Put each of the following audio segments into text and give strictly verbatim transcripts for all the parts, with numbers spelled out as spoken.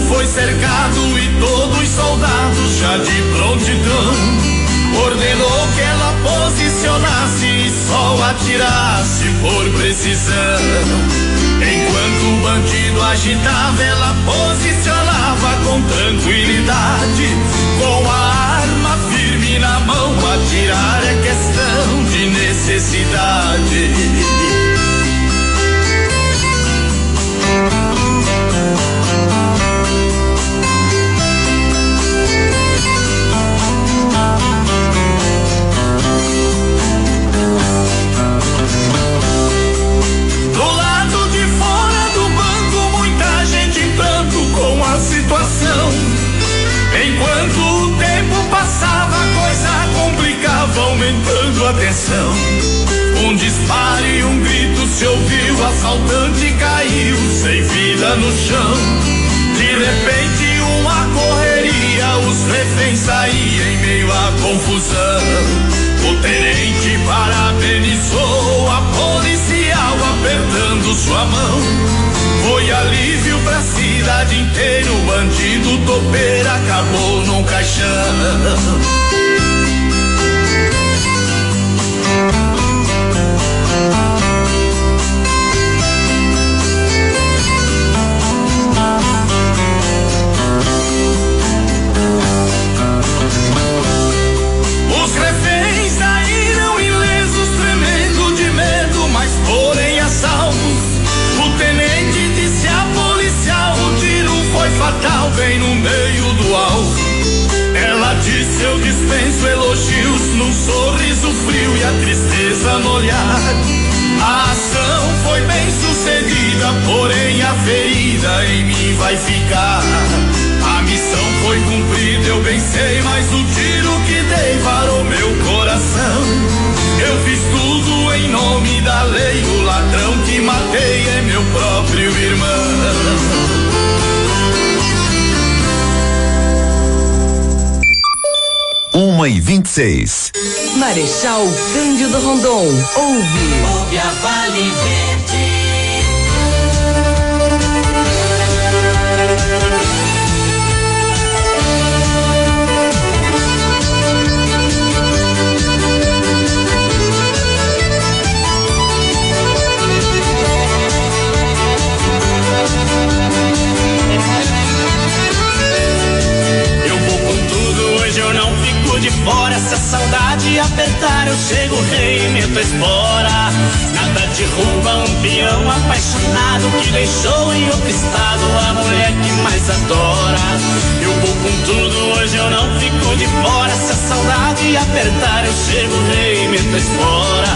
foi cercado e todos os soldados já de prontidão ordenou que ela posicionasse e só atirasse por precisão. Enquanto o bandido agitava, ela posicionava com tranquilidade, com a arma firme na mão. Atirar é questão de necessidade. Situação. Enquanto o tempo passava, a coisa complicava, aumentando a tensão. Um disparo e um grito se ouviu, o assaltante caiu sem vida no chão. De repente uma correria, os reféns saíam em meio à confusão. O tenente parabenizou a policial apertando sua mão. Foi alívio pra cidade inteira, o bandido topeiro acabou num caixão. Os reféns saíram ilesos, tremendo de medo, mas porém a salvos. O tenente disse à policial, o tiro foi fatal, bem no meio do alvo. Ela disse, eu dispenso elogios, num sorriso frio e a tristeza no olhar. A ação foi bem sucedida, porém a ferida em mim vai ficar. A missão foi cumprida, eu bem sei, mas o tiro que dei varou meu coração. Eu fiz tudo em nome da lei, o ladrão que matei é meu próprio irmão. Uma e vinte e seis. Marechal Cândido Rondon, ouve. Ouve a Vale Verde. De fora, se a saudade apertar, eu chego, rei, meto a espora. Nada derruba um peão apaixonado que deixou em outro estado a mulher que mais adora. Eu vou com tudo, hoje eu não fico de fora. Se a saudade apertar, eu chego, rei, meto a espora.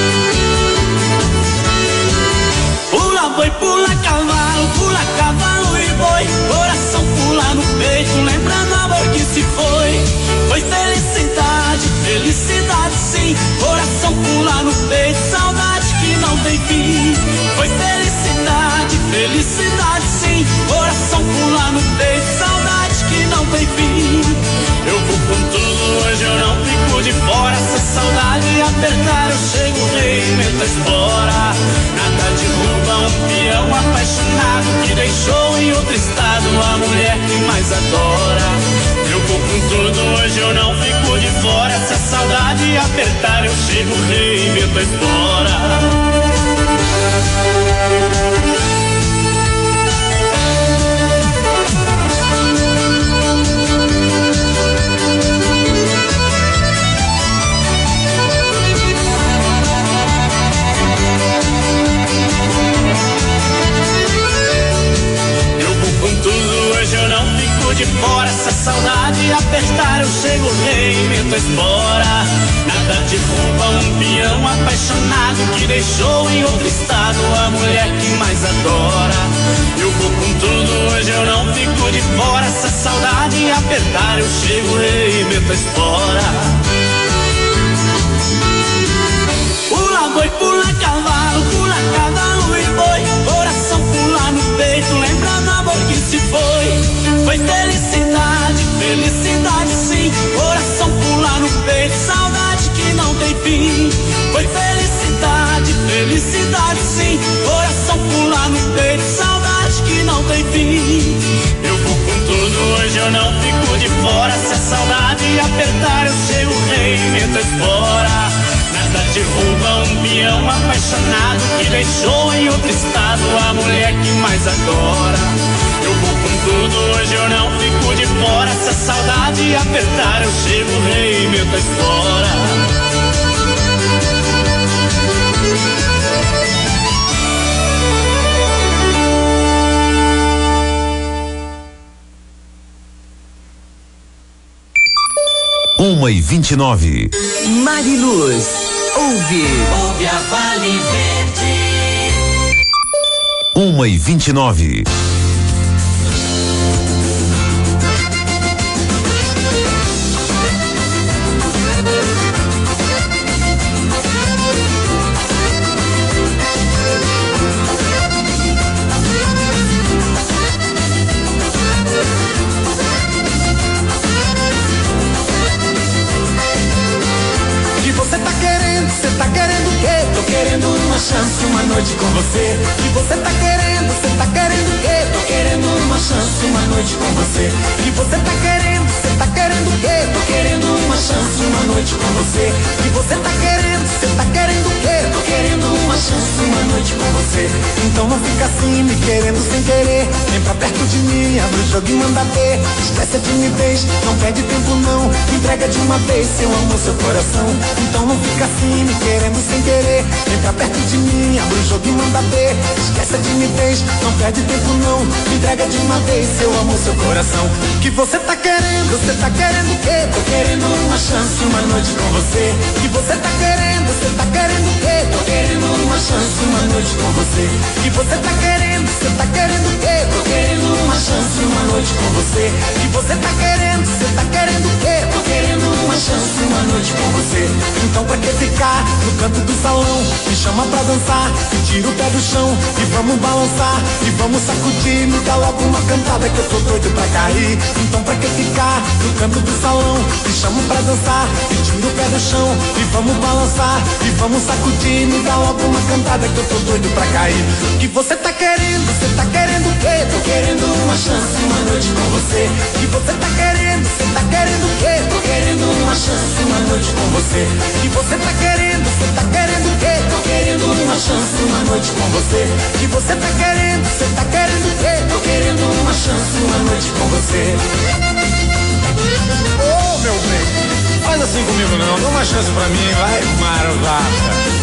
Pula boi, pula cavalo, pula cavalo e boi. Coração pula no peito, lembrando a amor que se foi. Foi felicidade, felicidade sim. Coração pula no peito, saudade que não tem fim. Foi felicidade, felicidade sim. Coração pula no peito, saudade que não tem fim. Eu vou com tudo, hoje eu não fico de fora. Se a saudade apertar, eu chego, rei, meto a espora. Nada derruba um peão apaixonado que deixou em outro estado a mulher que mais adora. Eu vou com tudo, hoje eu não fico de fora. Se a saudade apertar, eu chego, rei, meto a espora. De fora, se a saudade apertar, eu chego, rei, meto a espora. Nada derruba um peão apaixonado que deixou em outro estado a mulher que mais adora. Eu vou com tudo, hoje eu não fico de fora. Se a saudade apertar, eu chego, rei, meto a espora. Pula boi, pula cavalo, pula cavalo e boi. Coração pula no peito, lembrando amor que se foi. Foi felicidade, felicidade sim. Coração pula no peito, saudade que não tem fim. Foi felicidade, felicidade sim. Coração pula no peito, saudade que não tem fim. Eu vou eu não fico de fora. Se a saudade apertar, eu chego, rei, meto espora. Nada derruba um peão apaixonado que deixou em outro estado a mulher que mais adora. Eu vou com tudo, hoje eu não fico de fora. Se a saudade apertar, eu chego, rei, meto espora. Uma e vinte e nove. Mariluz, ouve. Ouve a Vale Verde. Uma e vinte e nove. Você tá querendo o quê? Tô querendo uma chance, uma noite com você. E você tá querendo, você tá querendo o quê? Tô querendo uma chance, uma noite com você. E você tá querendo, você tá querendo o quê? Tô querendo uma chance, uma noite com você. E você tá querendo, você tá querendo o quê? Tô querendo uma chance, uma noite com você. Então não fica assim, me querendo sem querer. Vem pra perto de mim, abre o jogo e manda ver. Esquece a timidez, não perde tempo não. Entrega de uma vez, seu amor, seu coração. Então não fica assim, me querendo sem querer. Vem pra perto de mim, abre o jogo e manda ver. Esquece a timidez, não perde tempo não. Entrega de uma vez, seu amor, seu coração. Que você tá querendo, você tá querendo o quê? Tô querendo uma chance, uma noite com você. Que você tá querendo, você tá querendo o quê? Tô querendo uma chance, uma noite com você. Que você tá querendo, você tá querendo o quê? Tô querendo uma chance, uma noite com você. Que você tá querendo, você tá querendo o quê? Tô querendo uma chance, uma noite com você. Então pra que ficar no canto do salão? Me chama pra dançar, e tira o pé do chão. E vamos balançar, e vamos sacudir. Me dá logo uma cantada que eu tô doido pra cair. Então pra que ficar no canto do salão? Me chama pra dançar, e tira o pé do chão. E vamos balançar, e vamos sacudir. Me dá logo uma cantada que eu tô doido pra cair. Que você tá querendo, você tá querendo o quê? Tô querendo uma chance, uma noite com você. Que você tá querendo, você tá querendo o quê? Tô querendo uma chance, uma noite com você. Que você tá querendo, você tá querendo o quê? Tô querendo uma chance, uma noite com você. Que você tá querendo, você tá querendo o quê? Tô querendo uma chance, uma noite com você. Ô, oh, meu bem, faz assim comigo não, dá uma chance pra mim, vai, marvata.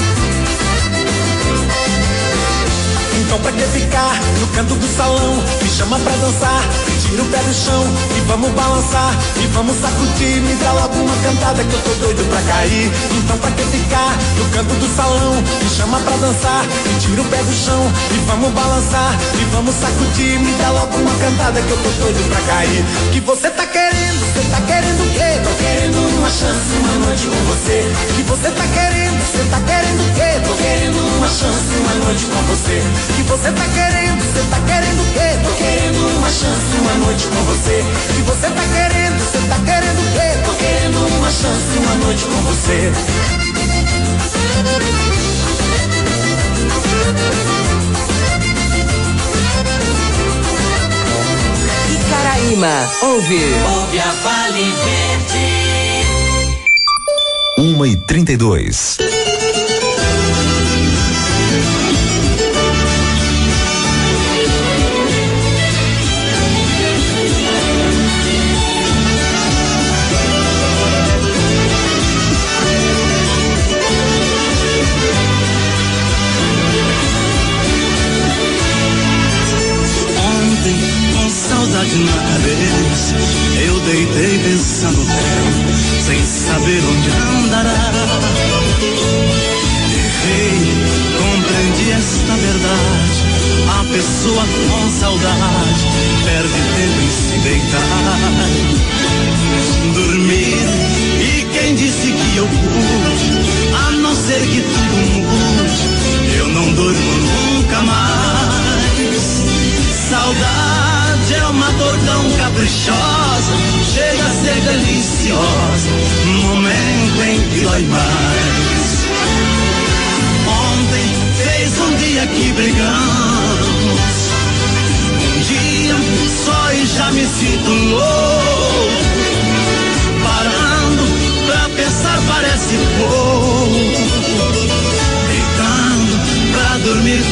Então pra que ficar no canto do salão? Me chama pra dançar, tira o pé do chão. E vamos balançar, e vamos sacudir. Me dá logo uma cantada que eu tô doido pra cair. Então pra que ficar no canto do salão? Me chama pra dançar, e tira o pé do chão. E vamos balançar, e vamos sacudir. Me dá logo uma cantada que eu tô doido pra cair. Que você tá querendo, você tá querendo o quê? Tô querendo uma chance, uma noite com você. Que você tá querendo, você tá querendo o quê? Tô querendo uma chance, uma noite com você. Que você tá querendo, você tá querendo o quê? Tô querendo uma chance, uma noite com você. Que você tá querendo, você tá querendo o quê? Tô querendo uma chance, uma noite com você. Icaraíma, ouve. Ouve a Vale Verde. Uma e trinta e dois. Saudade na cabeça, eu deitei pensando nela, sem saber onde andará. Errei, compreendi esta verdade. A pessoa com saudade perde tempo em se deitar, dormir. E quem disse que eu pude, a não ser que tudo mude, eu não durmo nunca mais. Saudade é uma dor tão caprichosa, chega a ser deliciosa, no momento em que dói mais. Ontem fez um dia que brigamos, um dia só e já me sinto louco.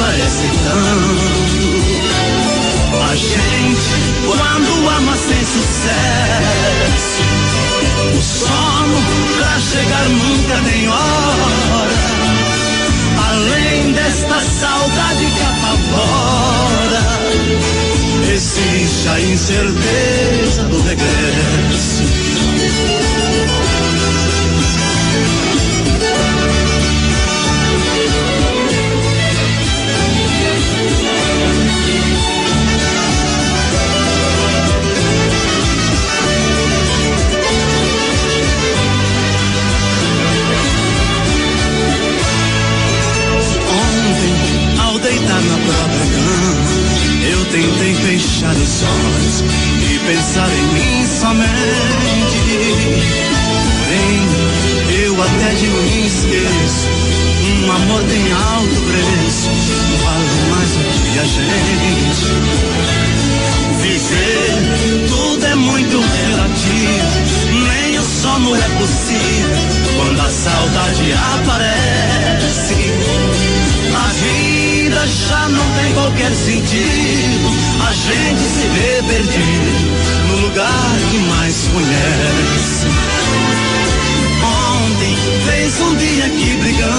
parece tanto. A gente, quando ama sem sucesso, o sono pra chegar nunca tem hora. Além desta saudade que apavora, existe a incerteza do regresso. Deitar na própria cama, eu tentei fechar os olhos e pensar em mim somente. Porém, eu até de mim esqueço. Um amor tem alto preço, vale mais do que a gente. Viver, tudo é muito relativo, nem o sono é possível quando a saudade aparece. A vida já não tem qualquer sentido, a gente se vê perdido no lugar que mais conhece. Ontem fez um dia que brigamos,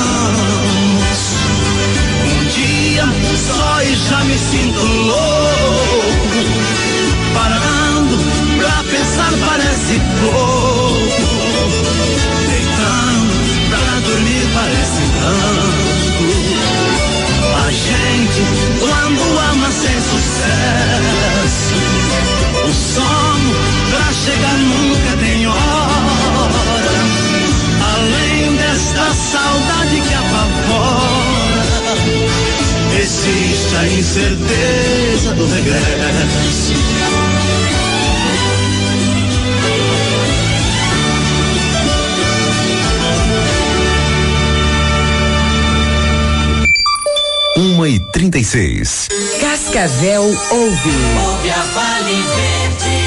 um dia só e já me sinto louco. Parando pra pensar parece pouco, deitando pra dormir parece tanto. A gente, quando ama sem sucesso, o sono pra chegar nunca tem hora. Além desta saudade que apavora, existe a incerteza do regresso. Uma e trinta e seis. Cascavel ouve. Ouve a Vale Verde.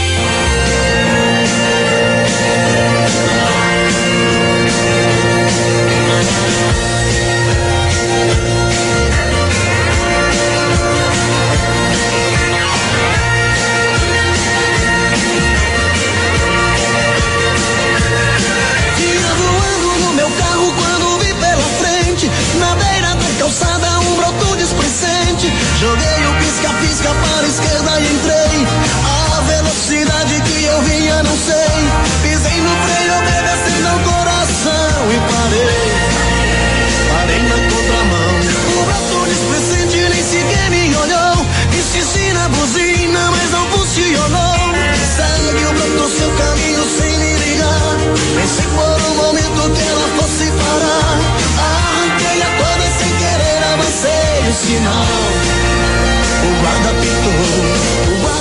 Ia voando no meu carro quando vi pela frente, na beira da calçada, um broto displicente. Joguei o pisca-pisca para a esquerda e entrei. A velocidade que eu vinha não sei. Pisei no freio, obedecendo ao coração e parei. Parei na contramão. O broto displicente nem sequer me olhou. Insisti na buzina, mas não funcionou. Segue o broto seu caminho sem me ligar. Pensei por um momento que ela fosse parar. Arranquei a toda e sem querer avancei o sinal. O guarda pitou, o guarda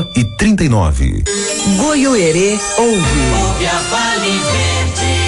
uma e trinta e nove. Goiôerê ouve. Ouve a Vale Verde.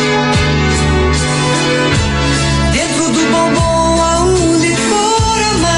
Dentro do bombom há um licor amargo.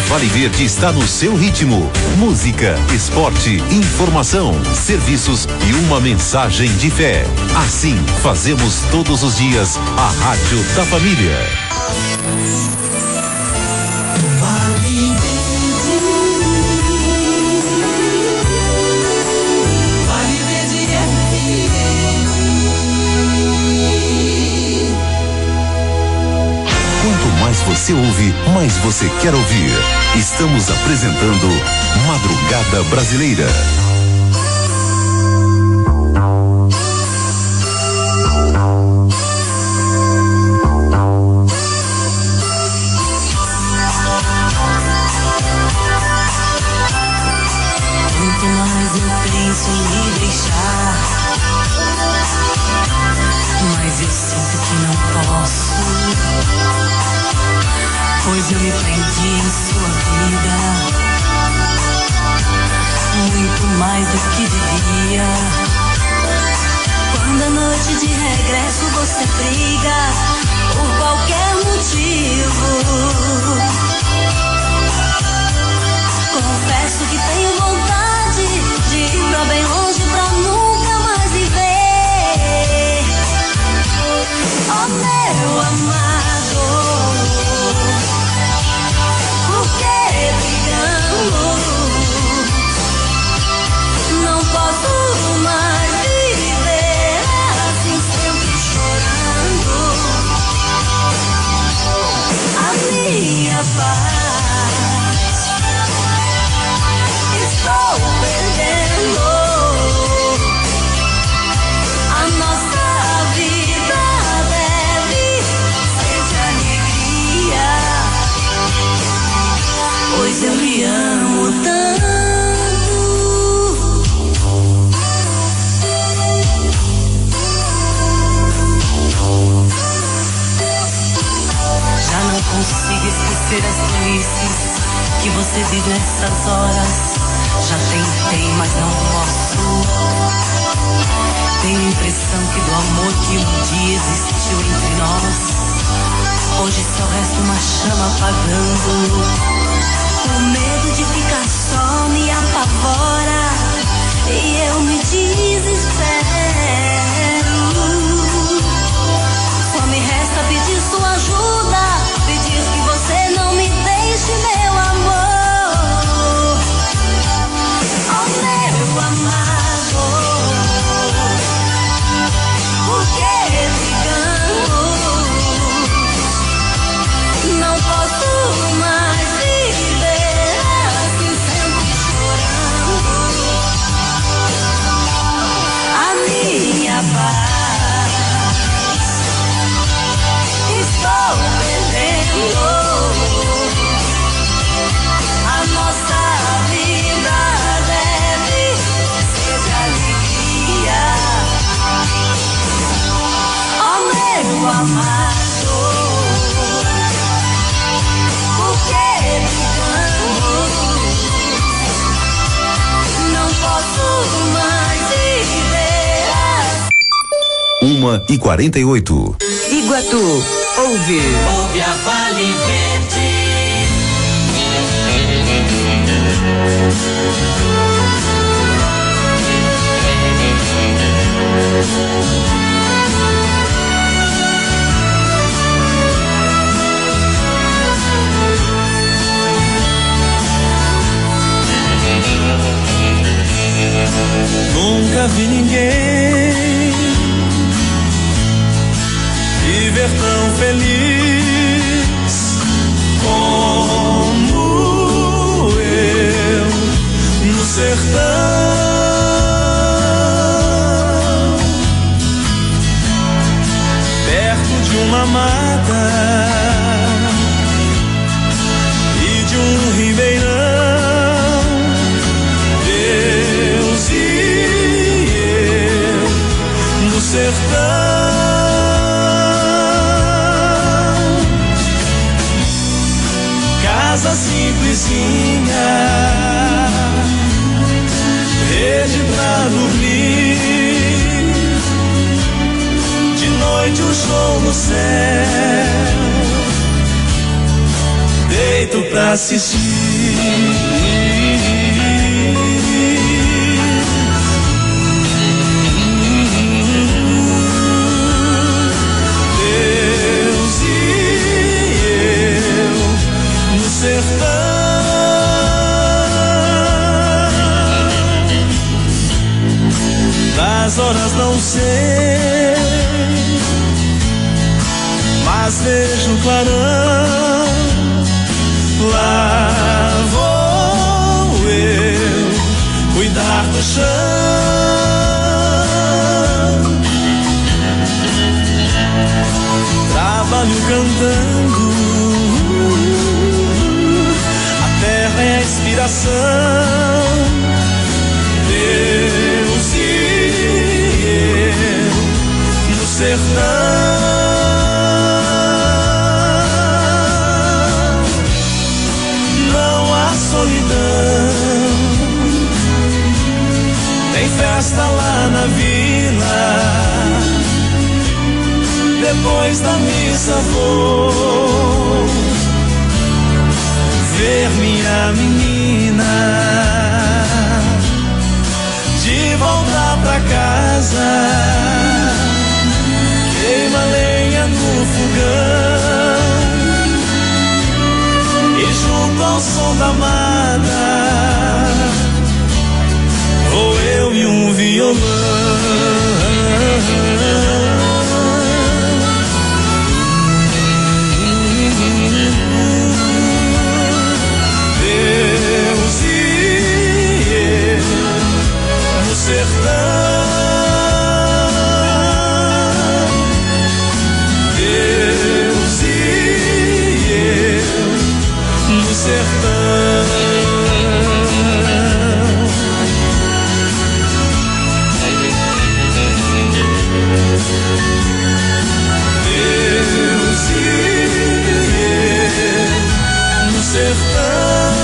Vale Verde está no seu ritmo. Música, esporte, informação, serviços e uma mensagem de fé. Assim, fazemos todos os dias a Rádio da Família. Vale Verde, Vale Verde F M. Quanto mais você ouve, mais você quer ouvir. Estamos apresentando Madrugada Brasileira. Quanto mais eu penso em me deixar, mas eu sinto que não posso, pois eu me prendi em sua vida, muito mais do que devia. Quando a noite de regresso você briga, por qualquer motivo, confesso que tenho vontade de ir pra bem longe pra nunca mais viver. Oh meu amado, por que brigamos? Não posso mais viver assim, sempre chorando. A minha paz estou perdendo. A nossa vida deve ser de alegria, pois eu lhe amo tanto. Já não consigo esquecer as tolices que você vive nessas horas. Já tentei, mas não posso. Tenho a impressão que do amor que um dia existiu entre nós, hoje só resta uma chama apagando. O medo de ficar só me apavora e eu me desespero. Só me resta pedir sua ajuda, pedir que você não me deixe, meu amor. Oh meu amado, por que brigamos? Não posso mais viver assim, sempre chorando. A minha paz estou perdendo. A nossa vida deve ser de alegria. Oh meu amado, por que brigamos? Não posso mais viver assim. Uma e quarenta e oito. Iguatu, ouve. Ouve a Vale Verde. Nunca vi ninguém viver tão feliz como eu no sertão, perto de uma mata e de um ribeirão. Deus e eu no sertão. Casa simplesinha, rede pra dormir, de noite um show no céu, deito pra assistir. Das horas não sei, mas vejo um clarão. Lá vou eu cuidar do chão. Trabalho cantando, a terra é a inspiração. Deus e eu no sertão. Não há solidão, tem festa lá na vila. Depois da missa vou ver minha menina. De volta pra casa, queima lenha no fogão e junto ao som da amada vou eu e um violão. Deus e eu no sertão. Deus e eu no sertão. Deus e eu no sertão.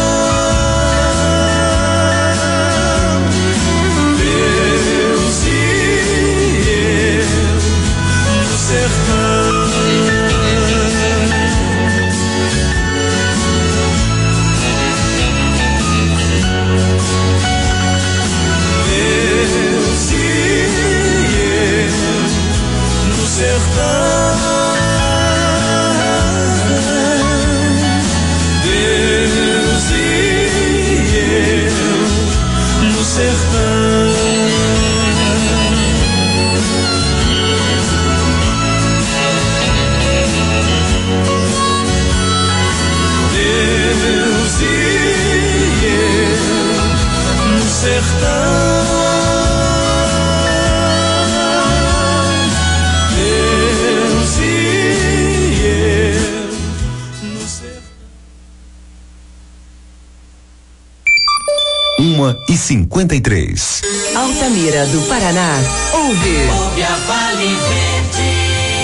uma e cinquenta e três. Altamira do Paraná, ouve. Ouve a Vale Verde.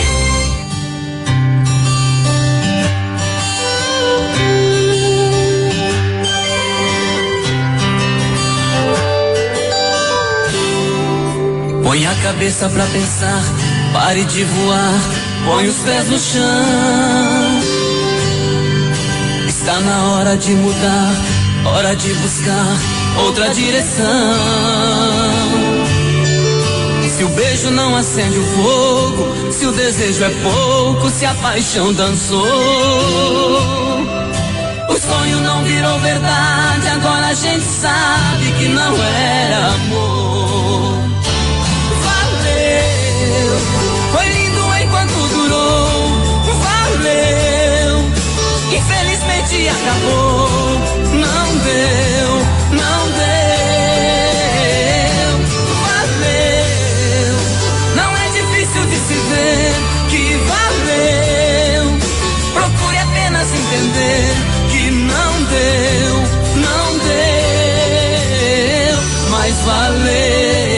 Põe a cabeça pra pensar, pare de voar, põe os pés no chão. Está na hora de mudar, hora de buscar outra direção. Se o beijo não acende o fogo, se o desejo é pouco, se a paixão dançou, o sonho não virou verdade, agora a gente sabe que não era amor. Valeu, foi lindo enquanto durou, valeu, infelizmente acabou, não deu, não deu, valeu, não é difícil de se ver que valeu, procure apenas entender que não deu, não deu, mas valeu.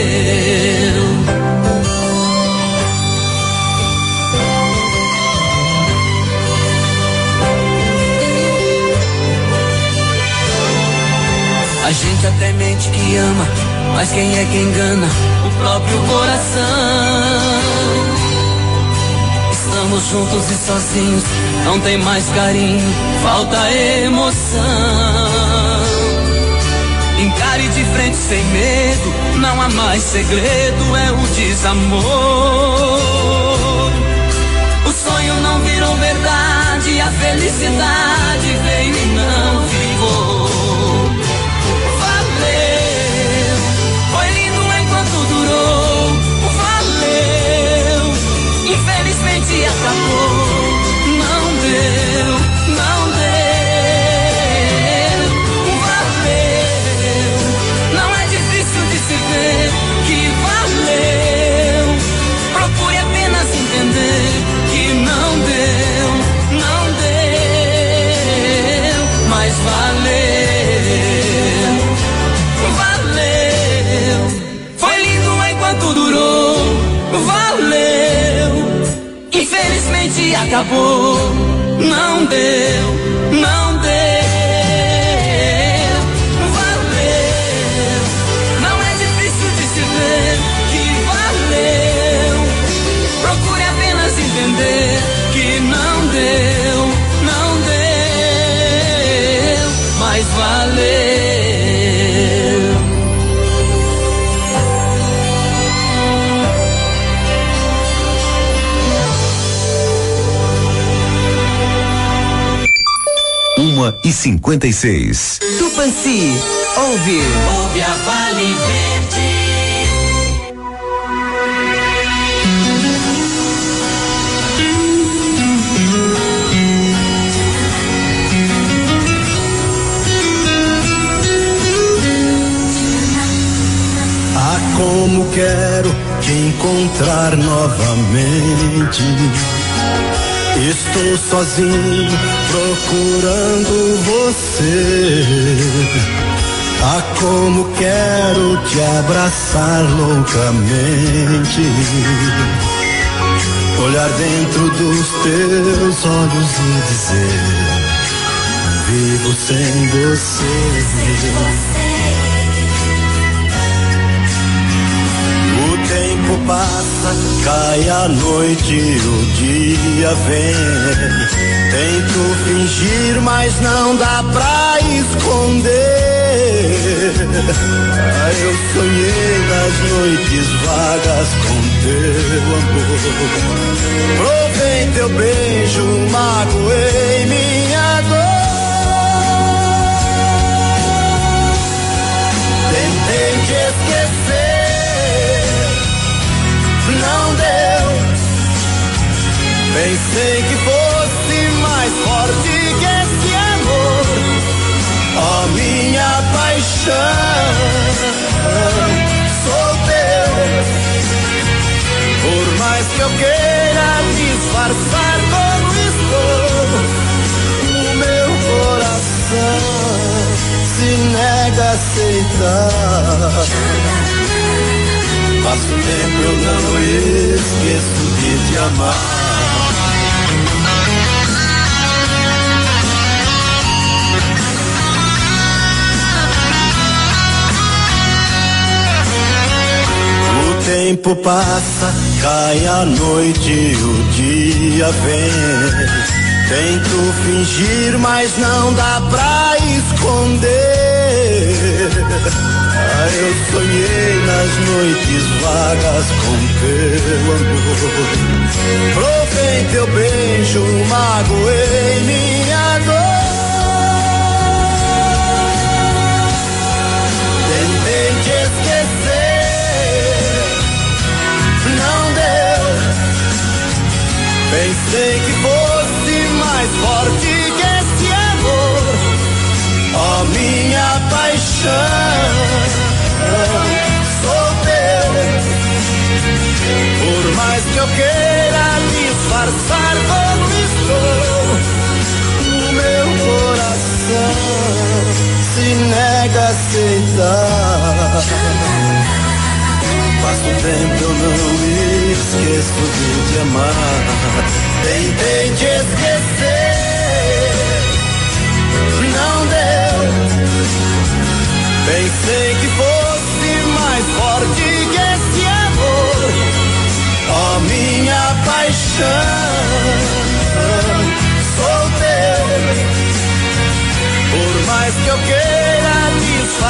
A gente até mente que ama, mas quem é que engana? O próprio coração. Estamos juntos e sozinhos, não tem mais carinho, falta emoção. Encare de frente sem medo, não há mais segredo, é o desamor. O sonho não virou verdade, a felicidade veio e não ficou. Valeu, foi lindo enquanto durou, valeu, infelizmente acabou. Não deu, não deu. Que valeu, procure apenas entender que não deu, não deu, mas valeu, valeu, foi lindo enquanto durou, valeu, infelizmente acabou, não deu, não deu. Que não deu, não deu, mas valeu. Uma e cinquenta e seis. Tupãci, ouve. Ouve a Vale Verde. Como quero te encontrar novamente. Estou sozinho procurando você. Ah, como quero te abraçar loucamente. Olhar dentro dos teus olhos e dizer: vivo sem você. O tempo passa, cai a noite, o dia vem. Tento fingir, mas não dá pra esconder. Ah, eu sonhei nas noites vagas com teu amor. Provei teu beijo, magoei minha dor. Tentei te esquecer, não deu. Pensei que fosse mais forte que esse amor. Ó, minha paixão, sou teu. Por mais que eu queira disfarçar como estou, o meu coração se nega a aceitar. Passo tempo, eu não esqueço de te amar. O tempo passa, cai a noite, o dia vem. Tento fingir, mas não dá pra esconder. Ah, eu sonhei nas noites vagas com teu amor. Provei teu beijo, magoei minha dor. Tentei te esquecer, não deu. Pensei que fosse mais forte que esse amor. Ó, minha paixão, sou teu. Por mais que eu queira disfarçar como estou, o meu coração se nega a aceitar. Passo tempo, eu não esqueço de te amar. Tentei te esquecer, não deu. Pensei que fosse mais forte que esse amor. Ó, minha paixão,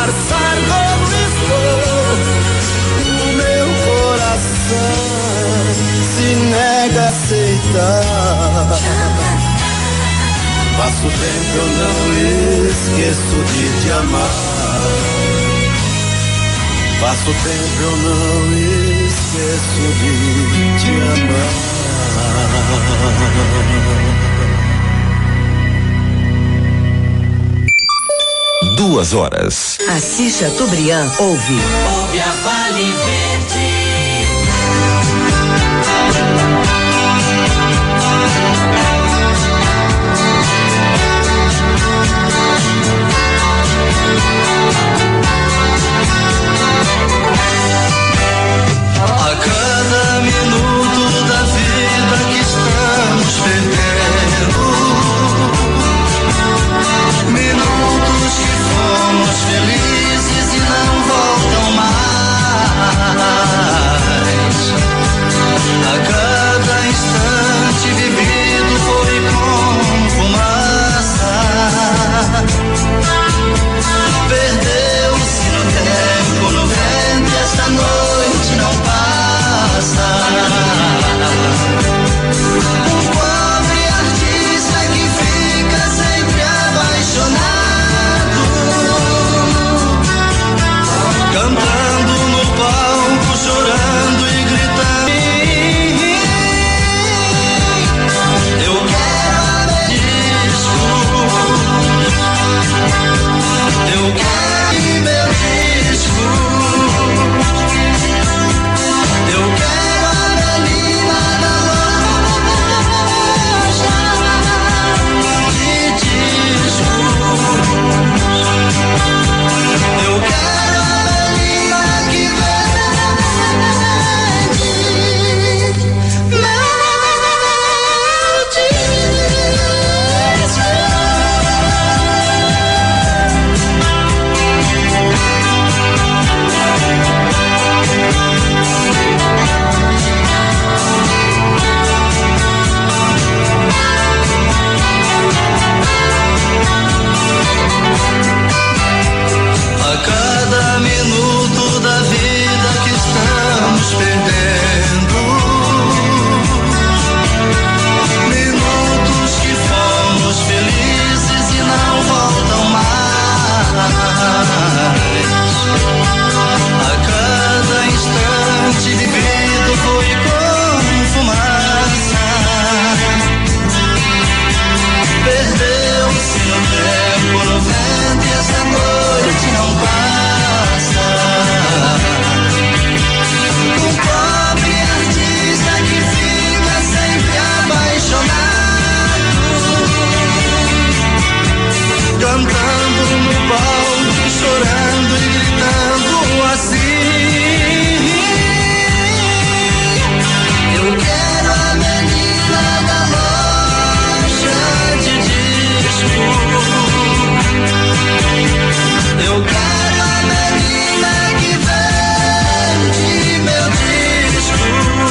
disfarçar como estou. O meu coração se nega a aceitar. Passo tempo, eu não esqueço de te amar. Passo tempo, eu não esqueço de te amar. Duas horas. Assis Chateaubriand ouve. Ouve a Vale Verde. A cada minuto da vida que estamos perdendo, minutos que fomos felizes e não voltam mais. A cada instante vivido foi como fumaça. Perdeu-se no tempo, no vento, e esta noite não passa. Um pobre artista que fica sempre apaixonado, cantando no palco, chorando e gritando. Eu quero a disco, eu quero meu disco, eu quero a menina da loja de discos, eu quero a menina que vende meu a cada minuto da vida que estamos perdendo, minutos que fomos felizes e não voltam mais. A cada instante vivido foi como fumaça. Perdeu-se no tempo, no vento, e essa noite não passa. Um pobre artista que fica sempre apaixonado, cantando no palco, chorando e gritando assim. Eu quero a menina da loja de disco, eu quero a menina que vende meu disco,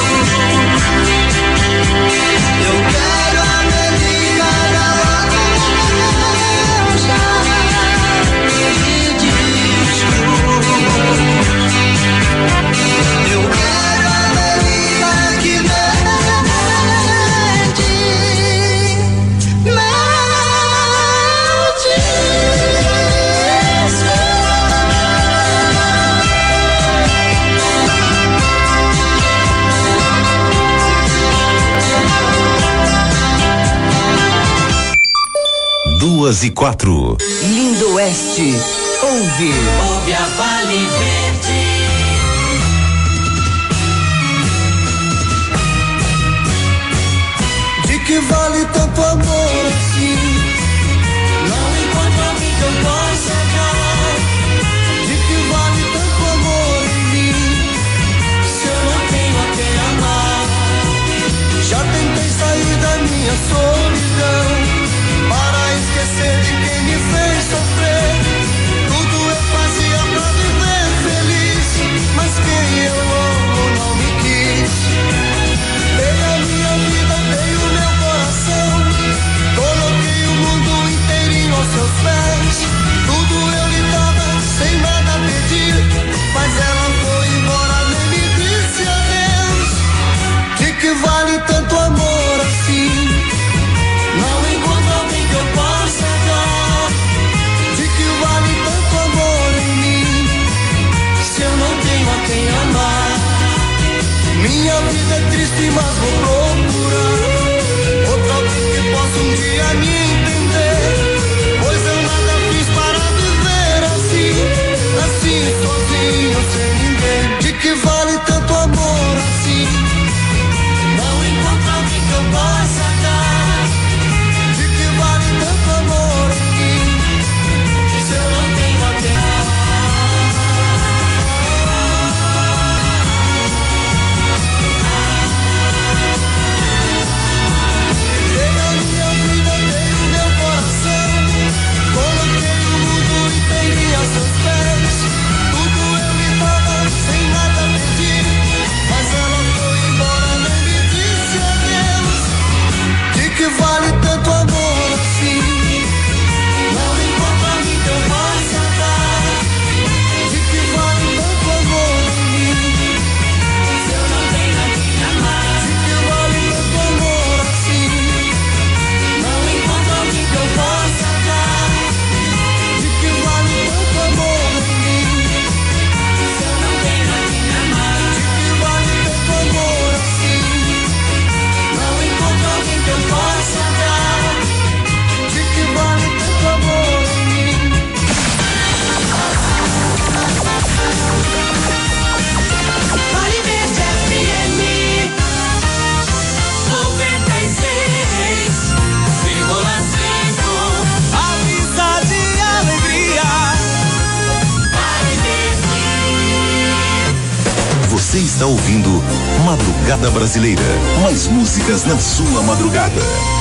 eu quero a menina da loja de disco, eu quero a menina que vende meu Duas e quatro. Lindo Oeste ouve. Ouve a Vale Verde. De que vale tanto amor assim? Não encontro alguém que eu possa dar. De que vale tanto amor em mim, se eu não tenho a quem amar? Já tentei sair da minha solidão para esquecer de quem me fez sofrer. Tudo eu fazia pra viver feliz, mas quem eu amo não me quis. Dei a minha vida, dei o meu coração, coloquei o está ouvindo Madrugada Brasileira. Mais músicas na sua madrugada.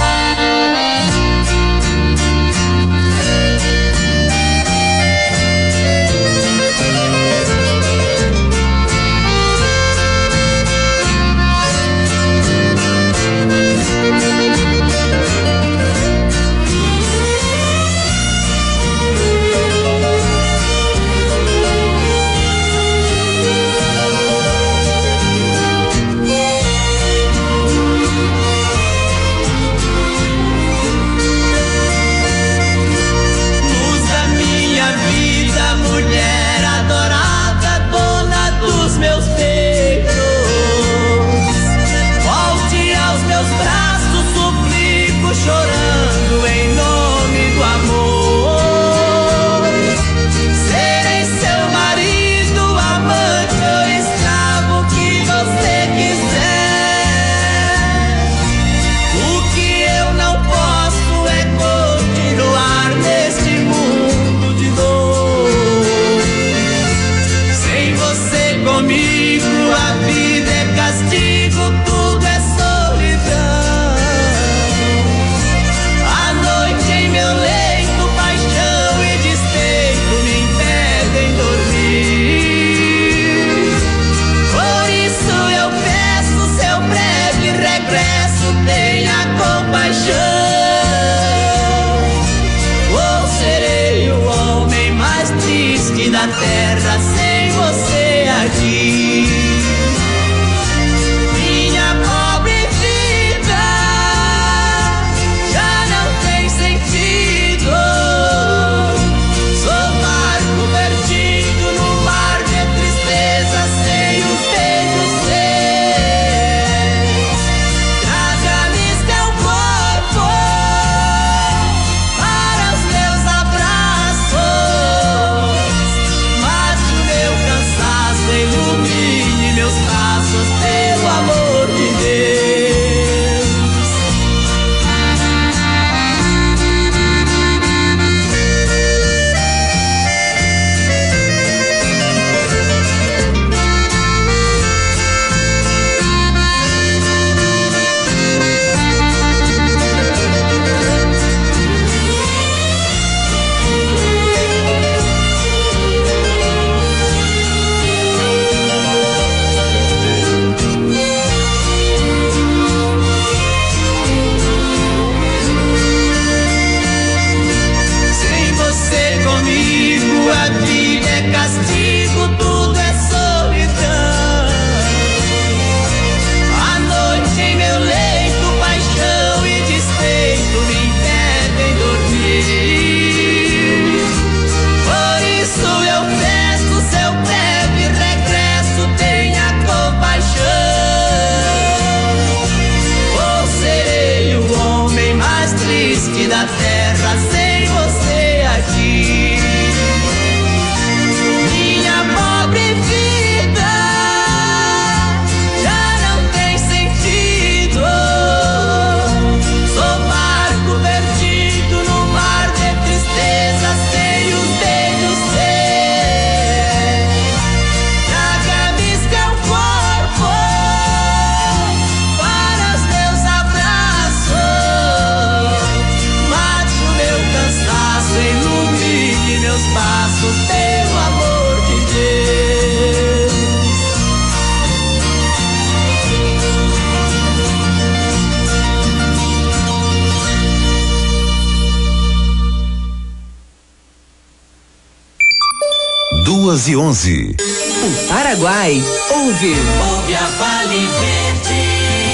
duas e onze. O Paraguai ouve. Ouve a Vale Verde.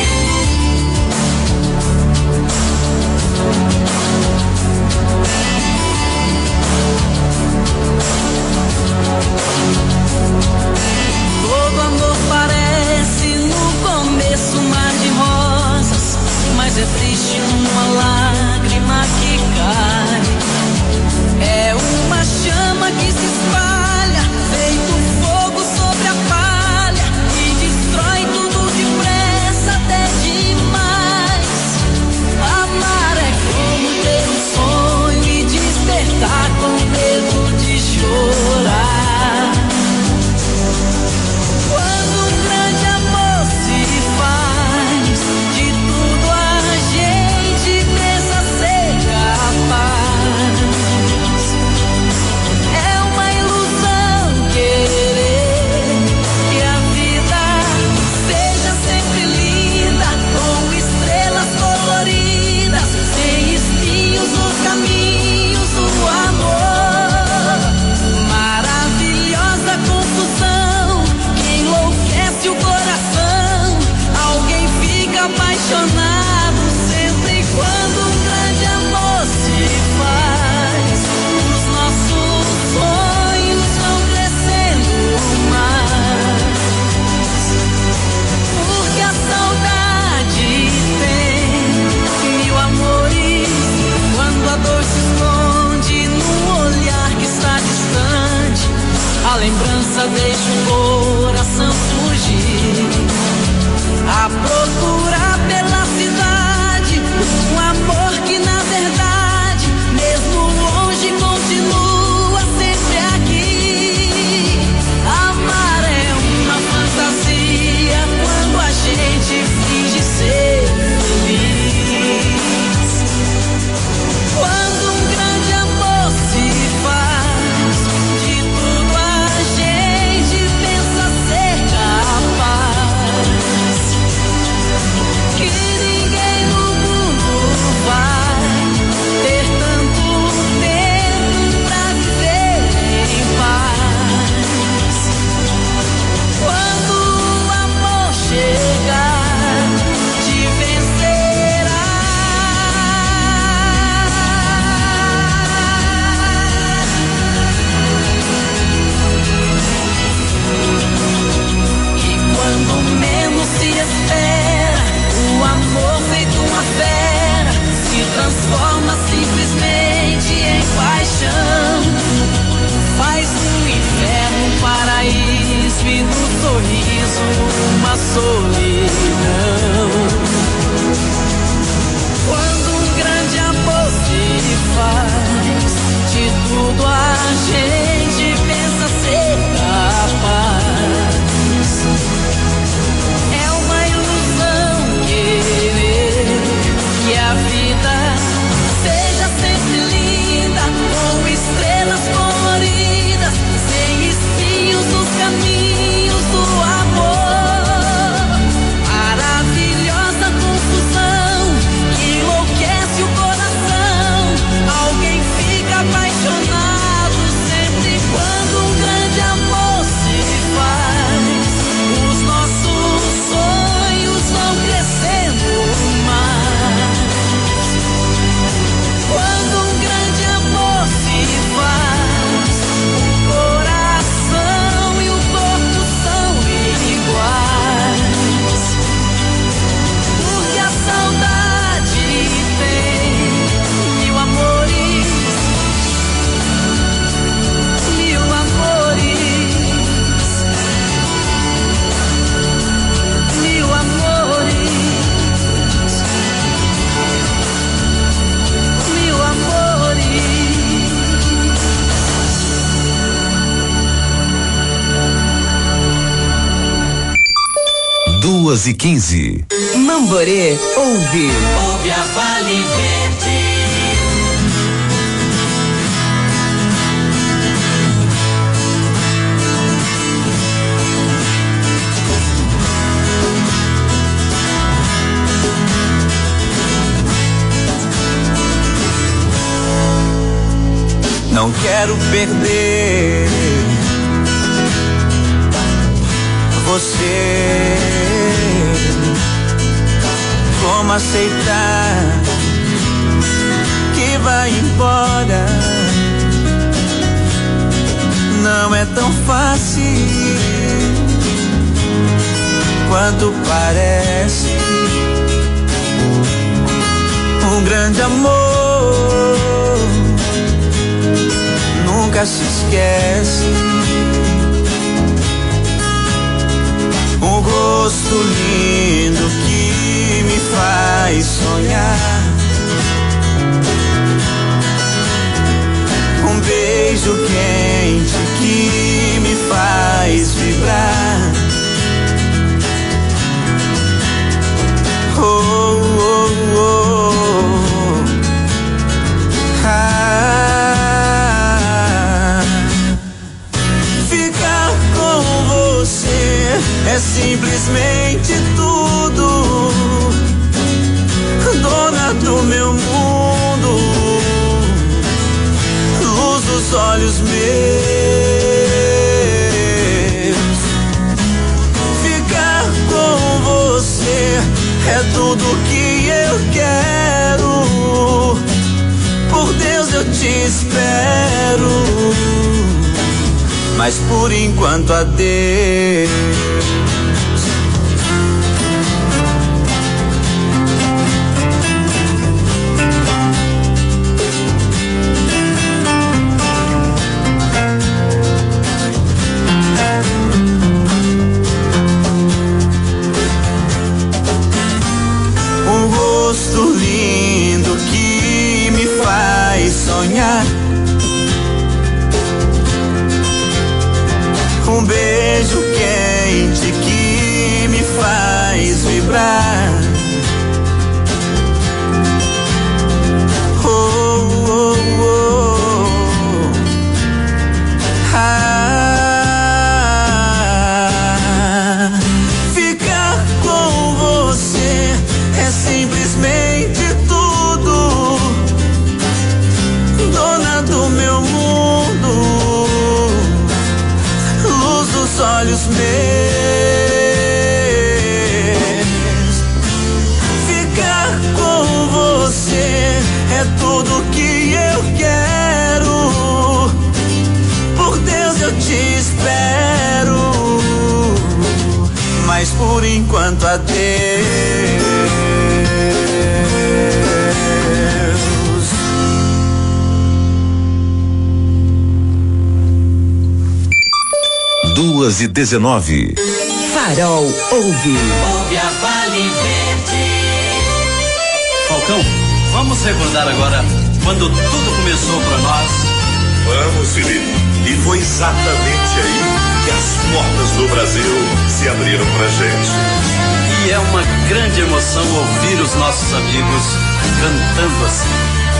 Todo amor parece no começo um mar de rosas, mas é triste uma lágrima que cai. É uma chama que se espalha, feito fogo sobre a palha, e destrói tudo depressa. Duas e quinze. Mamborê ouve. Ouve a Vale Verde. Não quero perder você. Como aceitar que vai embora? Não é tão fácil quanto parece. Um grande amor nunca se esquece. Um rosto lindo que me faz sonhar. Um beijo quente que me faz vibrar. Oh, oh, oh, ah. Ficar com você é simplesmente tudo. Dona do meu mundo, luz dos olhos meus. Ficar com você é tudo que eu quero. Por Deus eu te espero, mas por enquanto adeus. Um rosto lindo que me faz sonhar. Um beijo quente que me faz vibrar. Oh, oh, oh. Ah. Ficar com você é simplesmente tudo. Dona do meu mundo, dos olhos meus. Ficar com você é tudo que eu quero. Por Deus eu te espero, mas por enquanto adeus. Duas e dezenove. Farol ouve. Ouve a Vale Verde. Falcão, vamos recordar agora quando tudo começou pra nós. Vamos, Felipe. E foi exatamente aí que as portas do Brasil se abriram pra gente. E é uma grande emoção ouvir os nossos amigos cantando assim.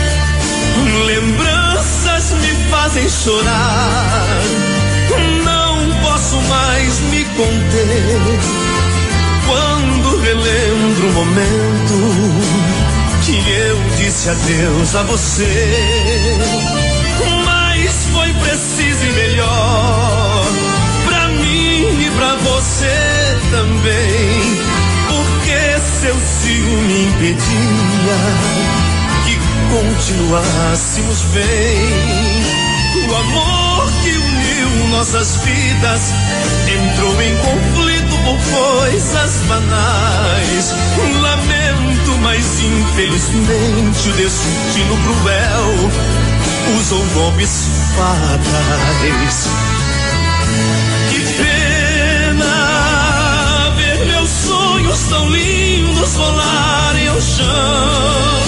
Lembranças me fazem chorar. Não posso mais me conter quando relembro o momento que eu disse adeus a você. Mas foi preciso e melhor pra mim e pra você também, porque seu ciúme impedia que continuássemos bem. O amor que uniu nossas vidas entrou em conflito por coisas banais. Lamento, mas infelizmente o destino cruel usou golpes fatais. Que pena ver meus sonhos tão lindos rolarem ao chão.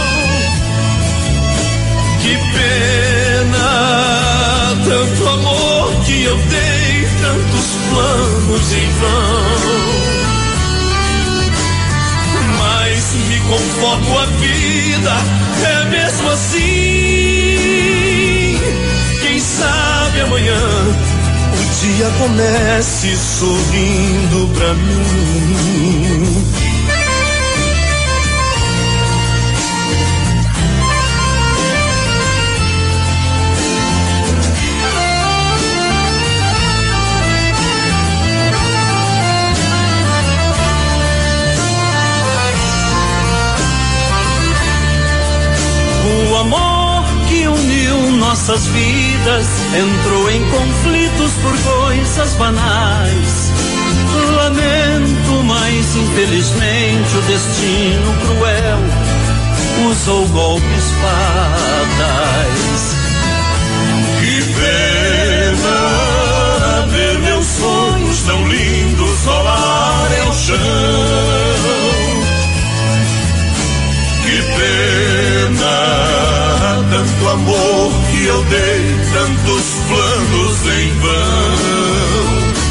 Que pena, tanto amor que eu dei, tantos planos em vão. conformo a vida, é mesmo assim. Quem sabe amanhã o dia comece sorrindo pra mim. O amor que uniu nossas vidas entrou em conflitos por coisas banais. Lamento, mas infelizmente o destino cruel usou golpes fatais. Que pena ver meus sonhos tão lindos rolar ao chão. Que pena, tanto amor que eu dei, tantos planos em vão.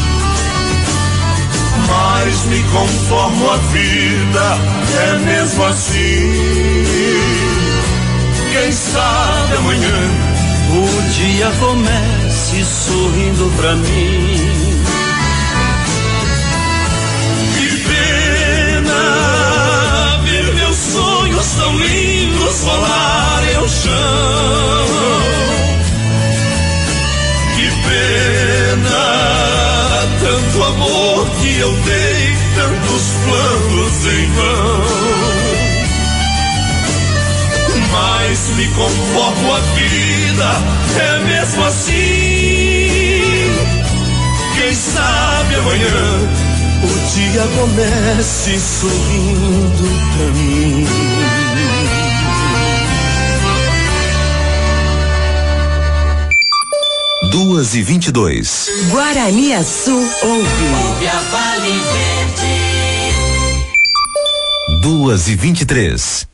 Mas me conformo a vida, é mesmo assim. Quem sabe amanhã o dia comece sorrindo pra mim. Que pena ver meus sonhos tão lindos rolarem ao chão. Que pena, tanto amor que eu dei, tantos planos em vão. Mas me conformo a vida, é mesmo assim. Quem sabe amanhã o dia comece sorrindo pra mim. Duas e vinte e dois. Guaraniaçu ouve. Ouve a Vale Verde. Duas e vinte e três.